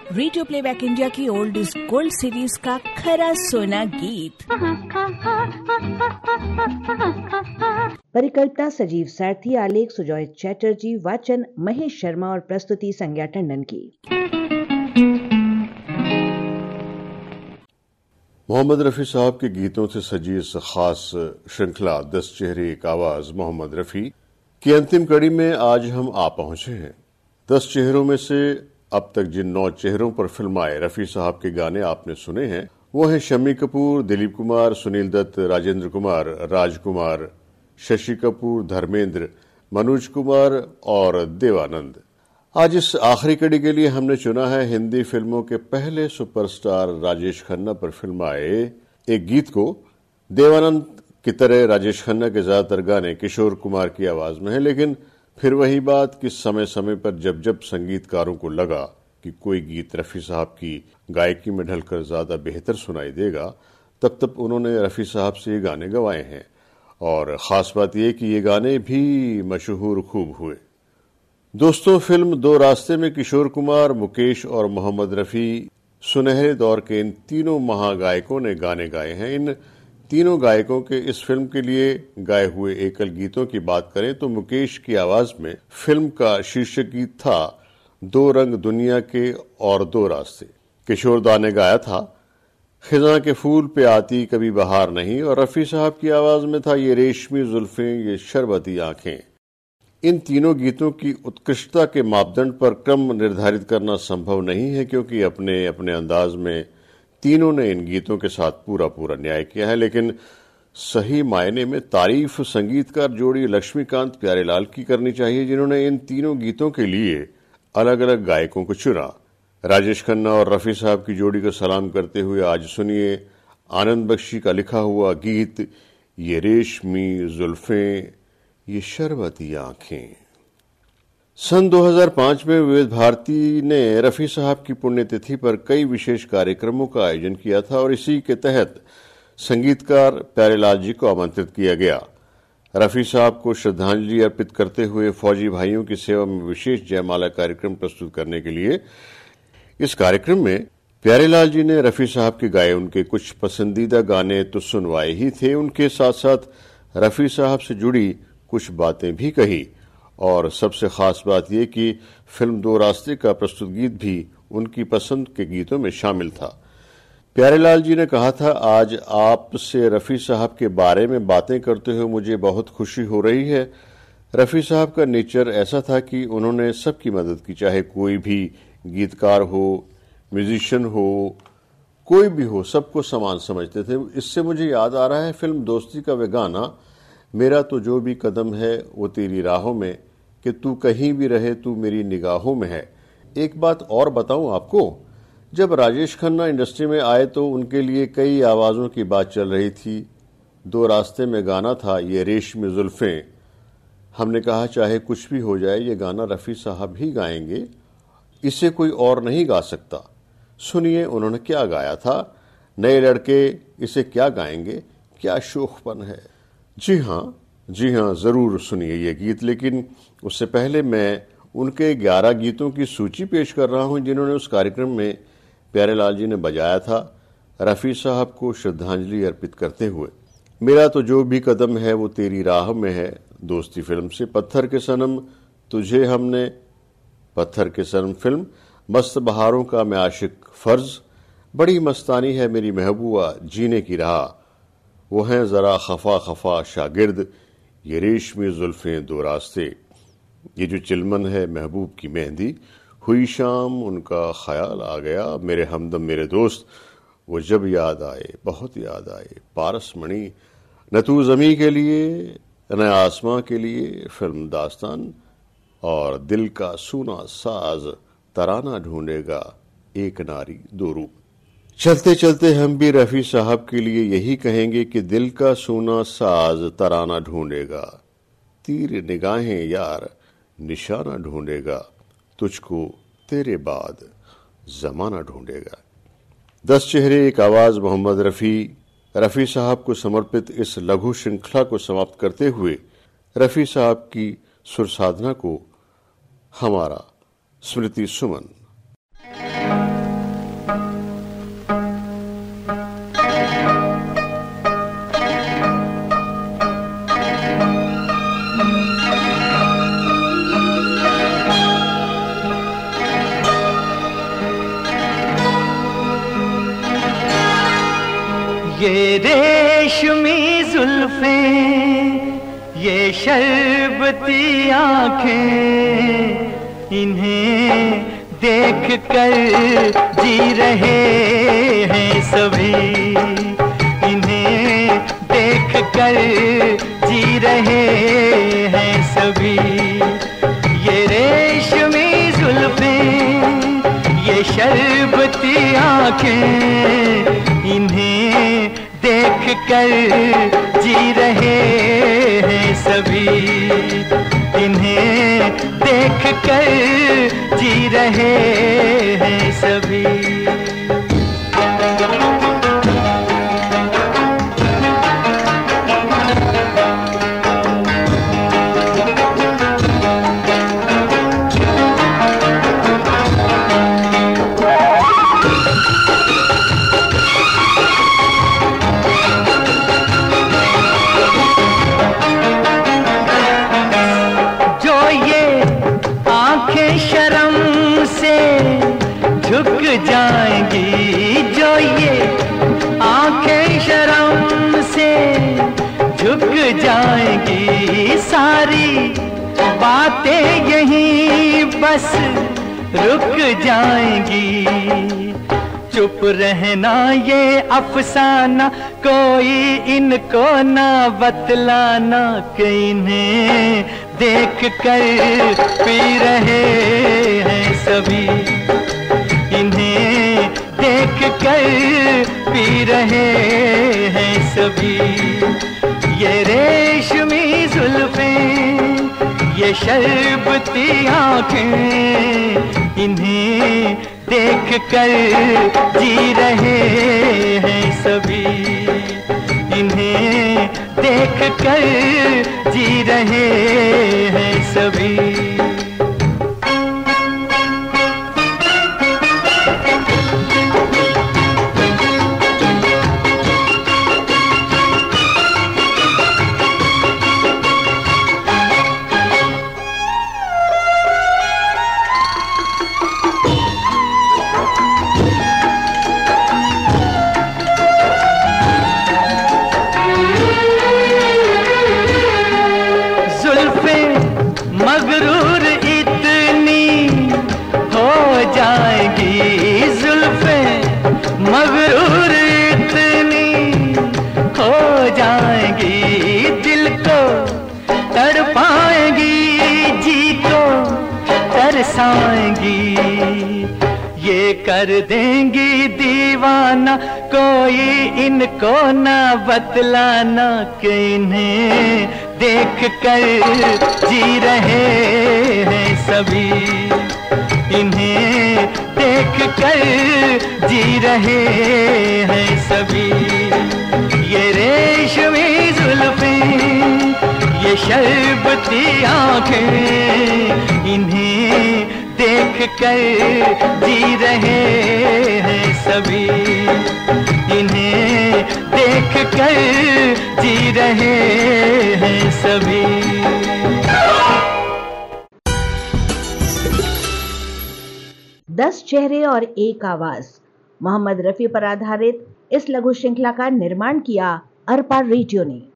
Radio playback India की old is gold series का खरा सोना गीत। परिकल्पना सजीव सारथी, आलेख सुजॉय चैटर्जी, वाचन महेश शर्मा और प्रस्तुति संज्ञा टंडन की। मोहम्मद रफ़ी साहब के गीतों से सजी इस खास श्रृंखला 10 चेहरे एक आवाज मोहम्मद रफ़ी की अंतिम कड़ी में आज हम आ पहुंचे हैं। 10 चेहरों में से अब तक जिन 9 चेहरों पर फिल्माए रफ़ी साहब के गाने आपने सुने हैं वो हैं शम्मी कपूर, दिलीप कुमार, सुनील दत्त, राजेंद्र कुमार, राजकुमार, शशि कपूर, धर्मेंद्र, मनोज कुमार और देवानंद। आज इस आखिरी कड़ी के लिए हमने चुना है हिंदी फिल्मों के पहले सुपरस्टार राजेश खन्ना पर फिल्माए एक गीत को। देवानंद की तरह राजेश खन्ना के ज्यादातर गाने किशोर कुमार की आवाज में हैं, लेकिन फिर वही बात कि समय समय पर जब जब संगीतकारों को लगा कि कोई गीत रफ़ी साहब की गायकी में ढलकर ज्यादा बेहतर सुनाई देगा, तब तब उन्होंने रफ़ी साहब से ये गाने गवाए हैं। और खास बात यह कि ये गाने भी मशहूर खूब हुए। दोस्तों, फिल्म दो रास्ते में किशोर कुमार, मुकेश और मोहम्मद रफ़ी सुनहरे दौर के इन तीनों महागायकों ने गाने गाए हैं। इन तीनों गायकों के इस फिल्म के लिए गाए हुए एकल गीतों की बात करें तो मुकेश की आवाज में फिल्म का शीर्षक गीत था दो रंग दुनिया के और दो रास्ते। किशोर दा ने गाया था खिजा के फूल पे आती कभी बहार नहीं, और रफ़ी साहब की आवाज में था ये रेशमी जुल्फें ये शरबती आंखें। इन तीनों गीतों की उत्कृष्टता के मापदंड पर क्रम निर्धारित करना संभव नहीं है, क्योंकि अपने अपने अंदाज में तीनों ने इन गीतों के साथ पूरा पूरा न्याय किया है। लेकिन सही मायने में तारीफ संगीतकार जोड़ी लक्ष्मीकांत प्यारेलाल की करनी चाहिए, जिन्होंने इन तीनों गीतों के लिए अलग अलग गायकों को चुना। राजेश खन्ना और रफ़ी साहब की जोड़ी को सलाम करते हुए आज सुनिए आनंद बख्शी का लिखा हुआ गीत ये रेशमी जुल्फें ये शरबती आंखें। सन 2005 में विविध भारती ने रफ़ी साहब की पुण्यतिथि पर कई विशेष कार्यक्रमों का आयोजन किया था और इसी के तहत संगीतकार प्यारेलाल जी को आमंत्रित किया गया। रफ़ी साहब को श्रद्धांजलि अर्पित करते हुए फौजी भाइयों की सेवा में विशेष जयमाला कार्यक्रम प्रस्तुत करने के लिए इस कार्यक्रम में प्यारेलाल जी ने रफ़ी साहब के गाए उनके कुछ पसंदीदा गाने तो सुनवाए ही थे, उनके साथ साथ रफ़ी साहब से जुड़ी कुछ बातें भी कही। और सबसे खास बात यह कि फिल्म दो रास्ते का प्रस्तुत गीत भी उनकी पसंद के गीतों में शामिल था। प्यारेलाल जी ने कहा था, आज आपसे रफ़ी साहब के बारे में बातें करते हुए मुझे बहुत खुशी हो रही है। रफ़ी साहब का नेचर ऐसा था कि उन्होंने सबकी मदद की, चाहे कोई भी गीतकार हो, म्यूजिशियन हो, कोई भी हो, सबको समान समझते थे। इससे मुझे याद आ रहा है फिल्म दोस्ती का वे गाना, मेरा तो जो भी कदम है वो तेरी राहों में, कि तू कहीं भी रहे तू मेरी निगाहों में है। एक बात और बताऊं आपको, जब राजेश खन्ना इंडस्ट्री में आए तो उनके लिए कई आवाजों की बात चल रही थी। दो रास्ते में गाना था ये रेशमी जुल्फें। हमने कहा चाहे कुछ भी हो जाए ये गाना रफ़ी साहब ही गाएंगे, इसे कोई और नहीं गा सकता। सुनिए उन्होंने क्या गाया था। नए लड़के इसे क्या गाएंगे, क्या शोखपन है। जी हाँ, जरूर सुनिए ये गीत। लेकिन उससे पहले मैं उनके 11 गीतों की सूची पेश कर रहा हूं जिन्होंने उस कार्यक्रम में प्यारेलाल जी ने बजाया था रफ़ी साहब को श्रद्धांजलि अर्पित करते हुए। मेरा तो जो भी कदम है वो तेरी राह में है, दोस्ती फिल्म से। पत्थर के सनम तुझे हमने, पत्थर के सनम फिल्म। मस्त बहारों का मैं आशिक फर्ज, बड़ी मस्तानी है मेरी महबूबा, जीने की राह, वो हैं जरा खफा खफा शागिर्द, ये रेशमी जुल्फें दो रास्ते। ये जो चिलमन है महबूब की मेहंदी, हुई शाम उनका ख्याल आ गया, मेरे हमदम मेरे दोस्त वो जब याद आए बहुत याद आए, पारस मणि, न तू जमी के लिए न आसमां के लिए, फिल्म दास्तान, और दिल का सूना साज तराना ढूंढेगा, एक नारी दो रूप। चलते चलते हम भी रफ़ी साहब के लिए यही कहेंगे कि दिल का सूना साज तराना ढूंढेगा, तीर निगाहें यार निशाना ढूंढेगा, तुझको तेरे बाद जमाना ढूंढेगा। 10 चेहरे एक आवाज मोहम्मद रफ़ी साहब को समर्पित इस लघु श्रृंखला को समाप्त करते हुए रफ़ी साहब की सुर साधना को हमारा स्मृति सुमन। ये रेशमी जुल्फें, ये शरबती आंखें, इन्हें देख कर जी रहे हैं सभी, इन्हें देख कर जी रहे हैं सभी। ये रेशमी जुल्फें, ये शरबती आंखें, इन्हें देख कर जी रहे हैं सभी, इन्हें देख कर जी रहे हैं सभी। झुक जाएंगी, जो ये आंखें शर्म से झुक जाएंगी, सारी बातें यहीं बस रुक जाएंगी। चुप रहना ये अफसाना, कोई इनको ना बतलाना, कि इन्हें देख कर पी रहे हैं सभी, इन्हें देख कर पी रहे हैं सभी। ये रेशमी जुल्फें, ये शरबती आंखें, इन्हें देख कर जी रहे हैं सभी, इन्हें देख कर जी रहे हैं सभी। मगरूर इतनी हो जाएगी, जुल्फें मगरूर इतनी हो जाएंगी, दिल को तड़पाएंगी, जी को तरसाएंगी। ये कर देंगी दीवाना, कोई इनको ना बतलाना, कि इन्हें देख कर जी रहे हैं सभी, इन्हें देख कर जी रहे हैं सभी। ये रेशमी जुल्फें, ये शरबती आंखें, इन्हें देख कर जी रहे हैं सभी, इन्हें देख कर जी रहे हैं सभी। 10 चेहरे और एक आवाज, मोहम्मद रफी पर आधारित इस लघु श्रृंखला का निर्माण किया अरपा रेडियो ने।